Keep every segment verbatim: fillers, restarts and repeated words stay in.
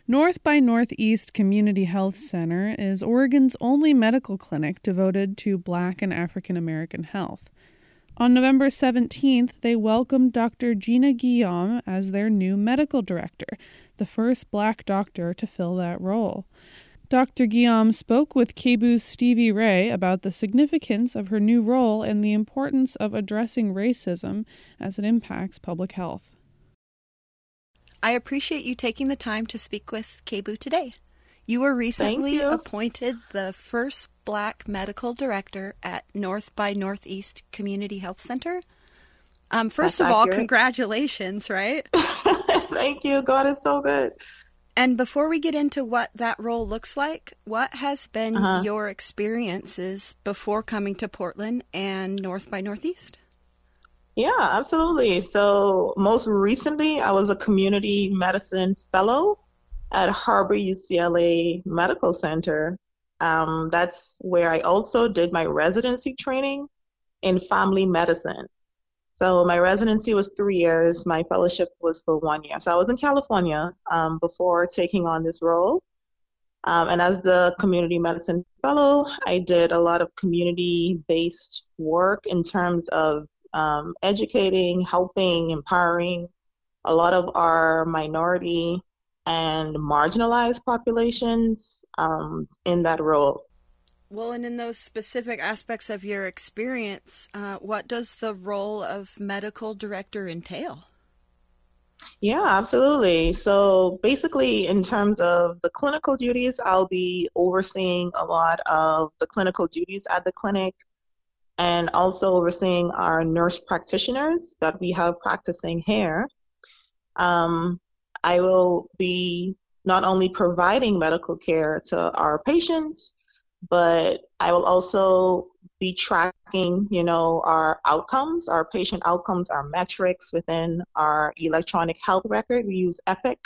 North by Northeast Community Health Center is Oregon's only medical clinic devoted to Black and African American health. On November seventeenth, they welcomed Doctor Gina Guillaume as their new medical director, the first Black doctor to fill that role. Doctor Guillaume spoke with K B O O's Stevie Ray about the significance of her new role and the importance of addressing racism as it impacts public health. I appreciate you taking the time to speak with K B O O today. You were recently you. appointed the first Black medical director at North by Northeast Community Health Center. Um, first That's of all, accurate. congratulations, right? Thank you. God is so good. And before we get into what that role looks like, what has been Uh-huh. your experiences before coming to Portland and North by Northeast? Yeah, absolutely. So most recently, I was a community medicine fellow at Harbor U C L A Medical Center. Um, that's where I also did my residency training in family medicine. So my residency was three years. My fellowship was for one year. So I was in California um, before taking on this role. Um, and as the community medicine fellow, I did a lot of community-based work in terms of um, educating, helping, empowering a lot of our minority and marginalized populations um, in that role. Well, and in those specific aspects of your experience, uh, what does the role of medical director entail? Yeah, absolutely. So basically, in terms of the clinical duties, I'll be overseeing a lot of the clinical duties at the clinic and also overseeing our nurse practitioners that we have practicing here. Um, I will be not only providing medical care to our patients, but I will also be tracking, you know, our outcomes, our patient outcomes, our metrics within our electronic health record. We use Epic.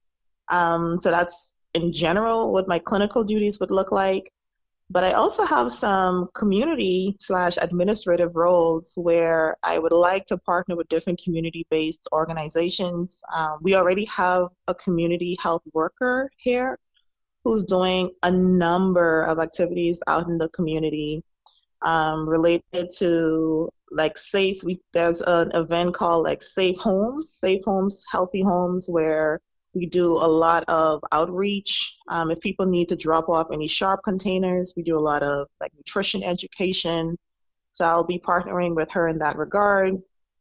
Um, so that's in general what my clinical duties would look like. But I also have some community slash administrative roles where I would like to partner with different community-based organizations. Um, we already have a community health worker here who's doing a number of activities out in the community um, related to like safe, we, there's an event called like Safe Homes, Safe Homes, Healthy Homes, where we do a lot of outreach. Um, if people need to drop off any sharp containers, we do a lot of like nutrition education. So I'll be partnering with her in that regard.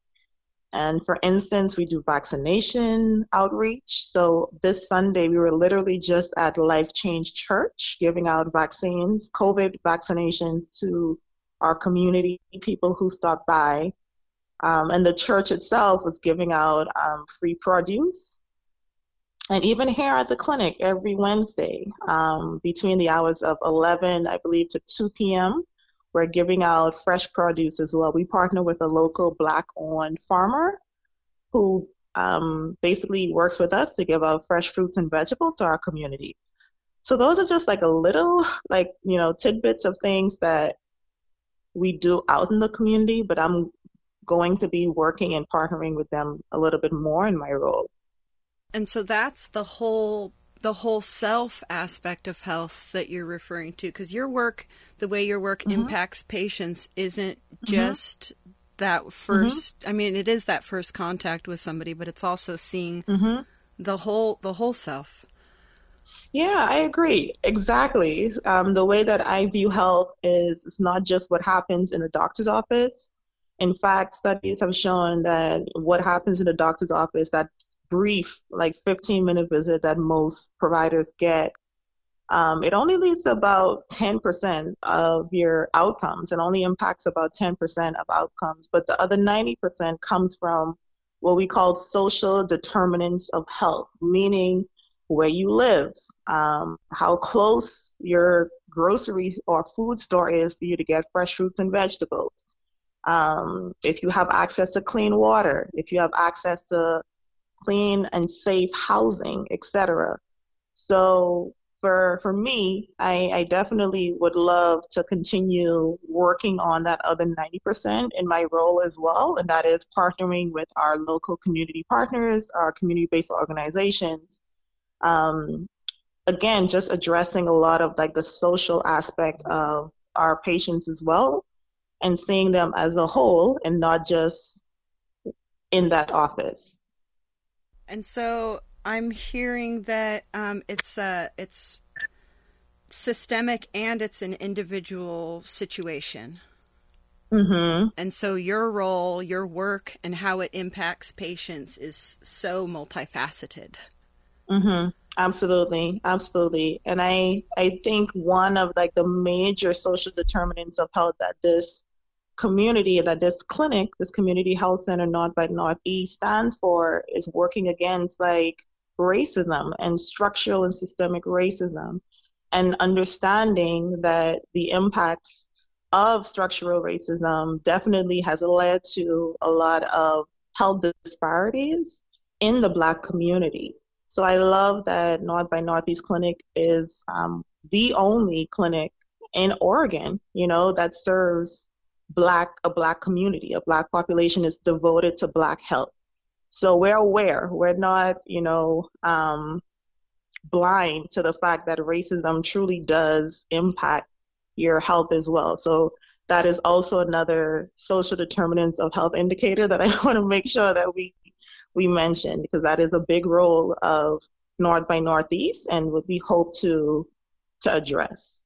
And for instance, we do vaccination outreach. So this Sunday, we were literally just at Life Change Church giving out vaccines, COVID vaccinations to our community people who stopped by. Um, and the church itself was giving out um, free produce. And even here at the clinic, every Wednesday, um, between the hours of eleven, I believe, to two p.m., we're giving out fresh produce as well. We partner with a local Black-owned farmer who um, basically works with us to give out fresh fruits and vegetables to our community. So those are just like a little, like, you know, tidbits of things that we do out in the community, but I'm going to be working and partnering with them a little bit more in my role. And so that's the whole the whole self aspect of health that you're referring to, because your work, the way your work mm-hmm. impacts patients isn't just mm-hmm. that first, mm-hmm. I mean, it is that first contact with somebody, but it's also seeing mm-hmm. the whole the whole self. Yeah, I agree. Exactly. Um, the way that I view health is it's not just what happens in the doctor's office. In fact, studies have shown that what happens in the doctor's office, that brief, like fifteen minute visit that most providers get, um, it only leads to about ten percent of your outcomes. It only impacts about ten percent of outcomes, but the other ninety percent comes from what we call social determinants of health, meaning where you live, um, how close your grocery or food store is for you to get fresh fruits and vegetables. Um, if you have access to clean water, if you have access to clean and safe housing, et cetera. So for for me, I, I definitely would love to continue working on that other ninety percent in my role as well, and that is partnering with our local community partners, our community-based organizations, Um, again, just addressing a lot of like the social aspect of our patients as well, and seeing them as a whole and not just in that office. And so I'm hearing that um, it's uh, it's systemic and it's an individual situation. Mm-hmm. And so your role, your work, and how it impacts patients is so multifaceted. Mm-hmm. Absolutely, absolutely. And I I think one of like the major social determinants of health that this community, that this clinic, this community health center North by Northeast stands for is working against like racism and structural and systemic racism, and understanding that the impacts of structural racism definitely has led to a lot of health disparities in the Black community. So I love that North by Northeast Clinic is um, the only clinic in Oregon, you know, that serves Black, a Black community, a Black population is devoted to Black health. So we're aware, we're not, you know, um, blind to the fact that racism truly does impact your health as well. So that is also another social determinants of health indicator that I want to make sure that we we mention, because that is a big role of North by Northeast and what we hope to to address.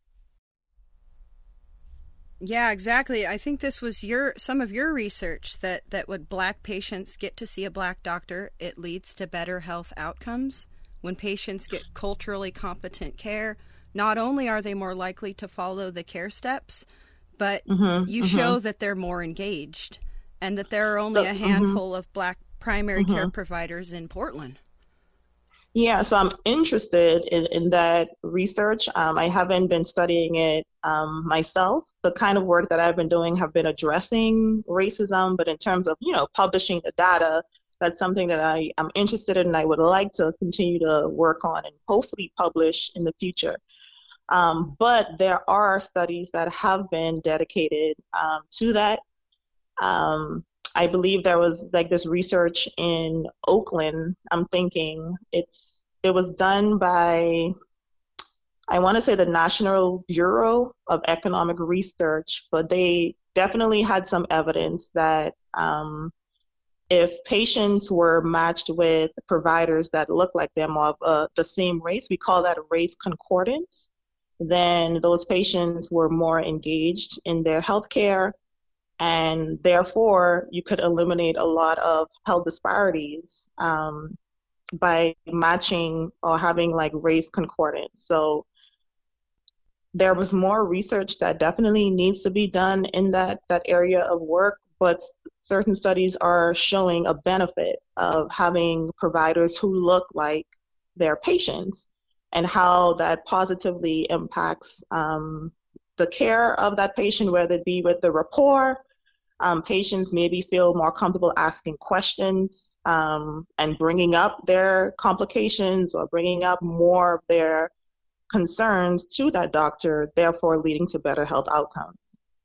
Yeah, exactly. I think this was your some of your research that, that when Black patients get to see a Black doctor, it leads to better health outcomes. When patients get culturally competent care, not only are they more likely to follow the care steps, but Mm-hmm, you mm-hmm. show that they're more engaged and that there are only So, a handful mm-hmm, of Black primary mm-hmm. care providers in Portland. Yeah, so I'm interested in, in that research. Um, I haven't been studying it um, myself. The kind of work that I've been doing have been addressing racism, but in terms of, you know, publishing the data, that's something that I am interested in and I would like to continue to work on and hopefully publish in the future. Um, but there are studies that have been dedicated um, to that. Um, I believe there was like this research in Oakland. I'm thinking it's it was done by, I want to say, the National Bureau of Economic Research, but they definitely had some evidence that um, if patients were matched with providers that look like them of uh, the same race, we call that race concordance, then those patients were more engaged in their healthcare. And therefore, you could eliminate a lot of health disparities um, by matching or having like race concordance. So there was more research that definitely needs to be done in that, that area of work, but certain studies are showing a benefit of having providers who look like their patients and how that positively impacts um, the care of that patient, whether it be with the rapport. Um, patients maybe feel more comfortable asking questions um, and bringing up their complications or bringing up more of their concerns to that doctor, therefore leading to better health outcomes.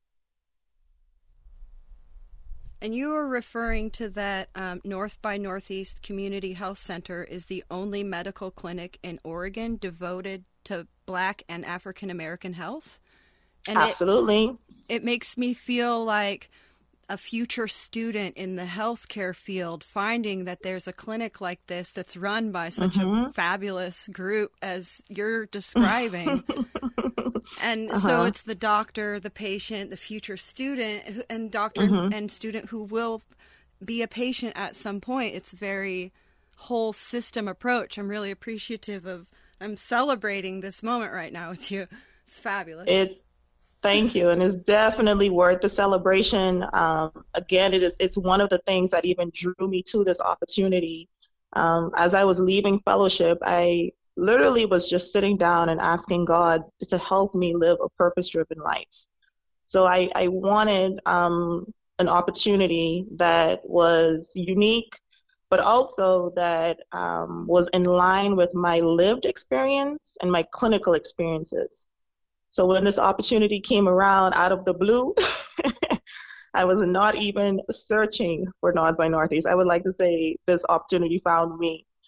And you are referring to that um, North by Northeast Community Health Center is the only medical clinic in Oregon devoted to Black and African American health? And Absolutely. It, it makes me feel like a future student in the healthcare field finding that there's a clinic like this that's run by such mm-hmm. a fabulous group as you're describing. And uh-huh. so it's the doctor, the patient, the future student, and doctor mm-hmm. and student who will be a patient at some point. It's very whole system approach. I'm really appreciative of, I'm celebrating this moment right now with you. It's fabulous. It's Thank you, and it's definitely worth the celebration. Um, again, it is it's one of the things that even drew me to this opportunity. Um, as I was leaving fellowship, I literally was just sitting down and asking God to help me live a purpose-driven life. So I, I wanted um, an opportunity that was unique, but also that um, was in line with my lived experience and my clinical experiences. So when this opportunity came around out of the blue, I was not even searching for North by Northeast. I would like to say this opportunity found me.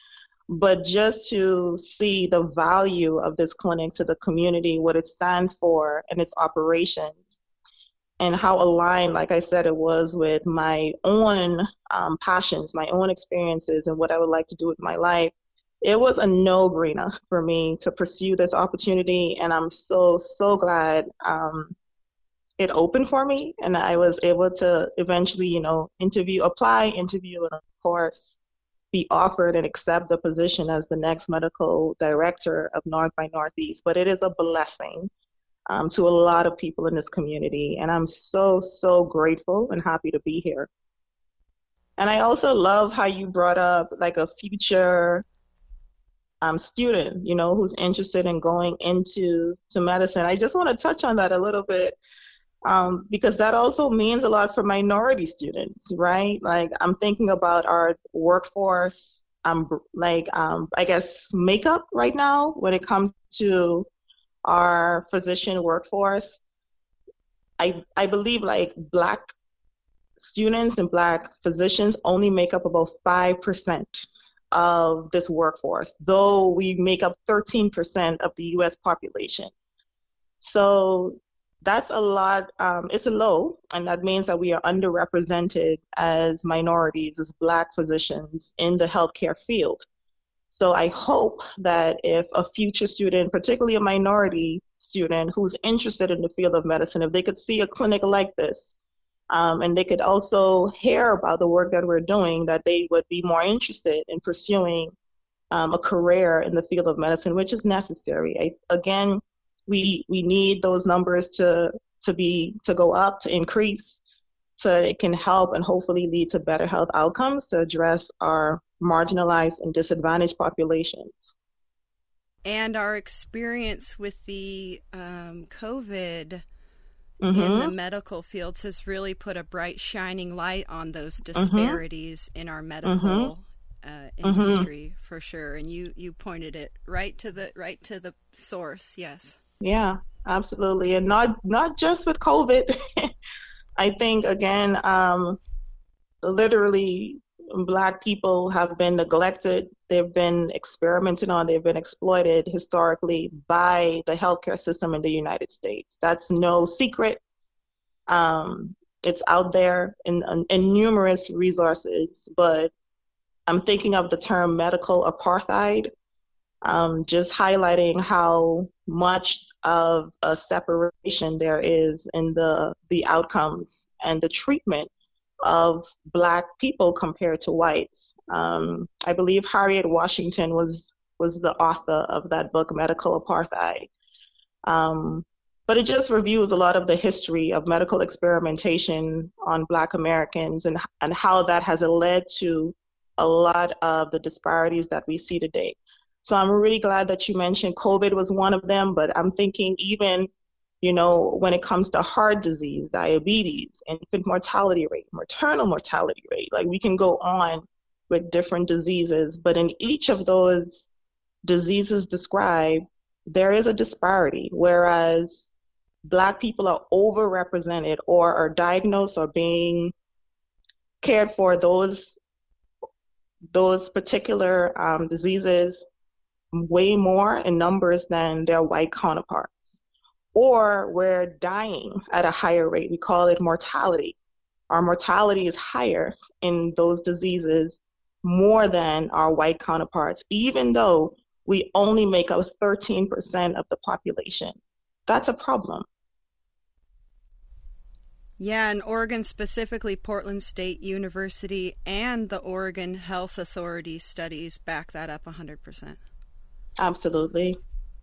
but just to see the value of this clinic to the community, what it stands for and its operations, and how aligned, like I said, it was with my own um, passions, my own experiences, and what I would like to do with my life. It was a no-brainer for me to pursue this opportunity, and I'm so, so glad um, it opened for me, and I was able to eventually, you know, interview, apply, interview, and of course, be offered and accept the position as the next medical director of North by Northeast. But it is a blessing um, to a lot of people in this community, and I'm so, so grateful and happy to be here. And I also love how you brought up like a future um, student, you know, who's interested in going into to medicine. I just want to touch on that a little bit. Um, because that also means a lot for minority students, right? Like I'm thinking about our workforce, um, like um, I guess makeup right now when it comes to our physician workforce. I I believe like Black students and Black physicians only make up about five percent of this workforce, though we make up thirteen percent of the U S population. So that's a lot, um, it's a low, and that means that we are underrepresented as minorities, as Black physicians in the healthcare field. So I hope that if a future student, particularly a minority student who's interested in the field of medicine, if they could see a clinic like this, um, and they could also hear about the work that we're doing, that they would be more interested in pursuing um, a career in the field of medicine, which is necessary. I, again, We we need those numbers to to be to go up, to increase, so that it can help and hopefully lead to better health outcomes to address our marginalized and disadvantaged populations. And our experience with the um, COVID Mm-hmm. in the medical fields has really put a bright shining light on those disparities mm-hmm. in our medical mm-hmm. uh, industry mm-hmm. for sure. And you you pointed it right to the right to the source. Yes. Yeah, absolutely. And not not just with COVID. I think, again, um, literally, Black people have been neglected. They've been experimented on. They've been exploited historically by the healthcare system in the United States. That's no secret. Um, it's out there in, in numerous resources, but I'm thinking of the term medical apartheid. Um, just highlighting how much of a separation there is in the the outcomes and the treatment of Black people compared to whites. Um, I believe Harriet Washington was was the author of that book, Medical Apartheid. Um, but it just reviews a lot of the history of medical experimentation on Black Americans and and how that has led to a lot of the disparities that we see today. So I'm really glad that you mentioned COVID was one of them, but I'm thinking even, you know, when it comes to heart disease, diabetes, infant mortality rate, maternal mortality rate, like we can go on with different diseases, but in each of those diseases described, there is a disparity, whereas Black people are overrepresented or are diagnosed or being cared for those, those particular um, diseases way more in numbers than their white counterparts. Or we're dying at a higher rate. We call it mortality. Our mortality is higher in those diseases more than our white counterparts, even though we only make up thirteen percent of the population. That's a problem. Yeah, in Oregon, specifically Portland State University and the Oregon Health Authority studies back that up one hundred percent. Absolutely.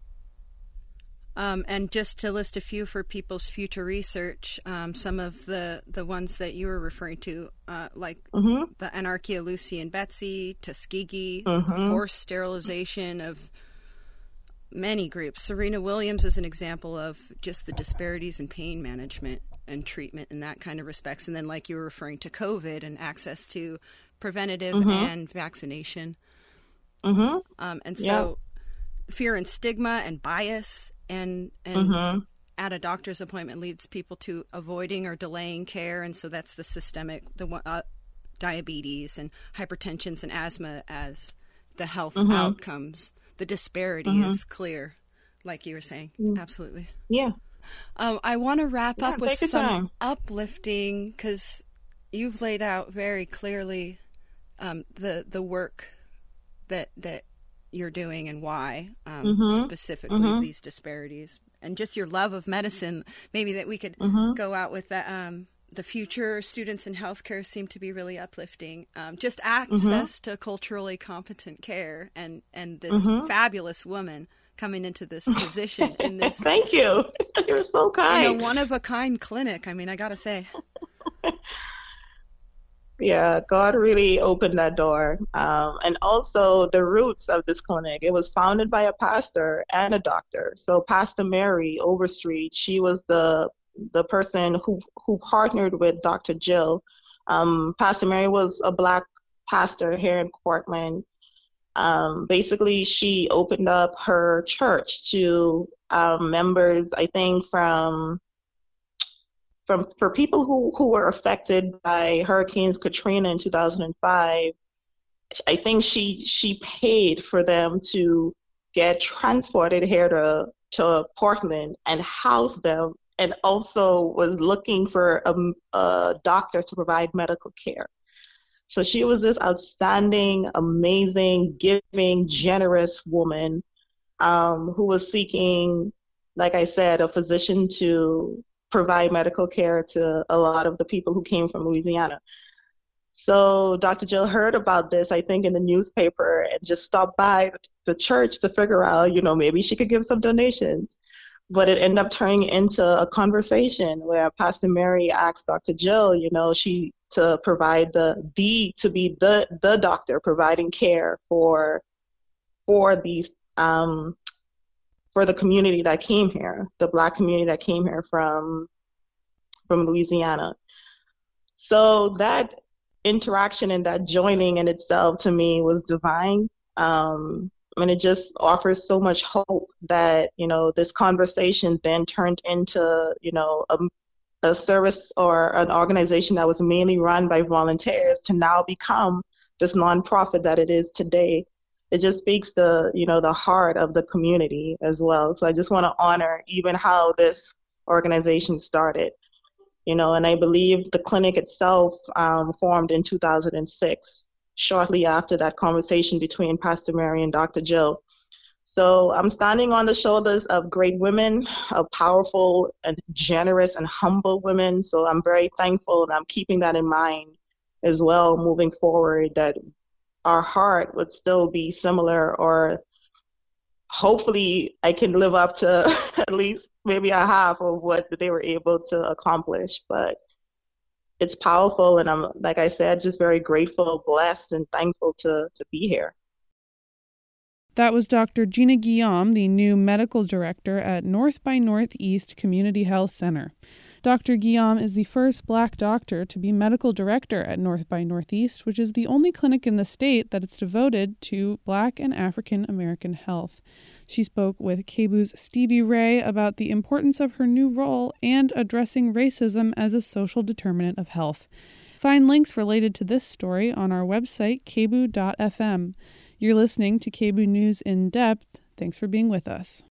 Um, and just to list a few for people's future research, um, some of the, the ones that you were referring to, uh, like mm-hmm. the Anarchia Lucy and Betsy, Tuskegee, mm-hmm. forced sterilization of many groups. Serena Williams is an example of just the disparities in pain management and treatment in that kind of respects. And then like you were referring to COVID and access to preventative mm-hmm. and vaccination. Mm-hmm. Um, and so... Yeah. Fear and stigma and bias and and mm-hmm. at a doctor's appointment leads people to avoiding or delaying care, and so that's the systemic the uh, diabetes and hypertensions and asthma as the health mm-hmm. outcomes. The disparity mm-hmm. is clear, like you were saying. Mm. Absolutely. Yeah. Um, I want to wrap yeah, up with some time. uplifting, because you've laid out very clearly um, the the work that that you're doing and why, um, mm-hmm. specifically mm-hmm. these disparities, and just your love of medicine. Maybe that we could mm-hmm. go out with that. Um, the future students in healthcare seem to be really uplifting. Um, just access mm-hmm. to culturally competent care, and and this mm-hmm. fabulous woman coming into this position in this. Thank you. You're so kind. In a one of a kind clinic. I mean, I gotta say. Yeah, God really opened that door. Um, and also the roots of this clinic. It was founded by a pastor and a doctor. So Pastor Mary Overstreet, she was the the person who, who partnered with Doctor Jill. Um, Pastor Mary was a Black pastor here in Portland. Um, basically, she opened up her church to um, members, I think, from From, for people who, who were affected by Hurricanes Katrina in two thousand five. I think she she paid for them to get transported here to, to Portland and house them, and also was looking for a, a doctor to provide medical care. So she was this outstanding, amazing, giving, generous woman um, who was seeking, like I said, a physician to provide medical care to a lot of the people who came from Louisiana. So Doctor Jill heard about this, I think, in the newspaper, and just stopped by the church to figure out, you know, maybe she could give some donations. But it ended up turning into a conversation where Pastor Mary asked Doctor Jill, you know, she to provide the the to be the the doctor providing care for for these um for the community that came here, the Black community that came here from from Louisiana. So that interaction and that joining in itself to me was divine. Um, I mean, it just offers so much hope that, you know, this conversation then turned into, you know, a, a service or an organization that was mainly run by volunteers to now become this nonprofit that it is today. It just speaks to, you know, the heart of the community as well. So I just want to honor even how this organization started, you know, and I believe the clinic itself um, formed in two thousand six, shortly after that conversation between Pastor Mary and Doctor Jill. So I'm standing on the shoulders of great women, of powerful and generous and humble women. So I'm very thankful, and I'm keeping that in mind as well moving forward, that our heart would still be similar, or hopefully I can live up to at least maybe a half of what they were able to accomplish. But it's powerful, and I'm, like I said, just very grateful, blessed, and thankful to, to be here. That was Doctor Gina Guillaume, the new medical director at North by Northeast Community Health Center. Doctor Guillaume is the first Black doctor to be medical director at North by Northeast, which is the only clinic in the state that is devoted to Black and African American health. She spoke with K B U's Stevie Ray about the importance of her new role and addressing racism as a social determinant of health. Find links related to this story on our website, k b u dot f m. You're listening to K B U News in Depth. Thanks for being with us.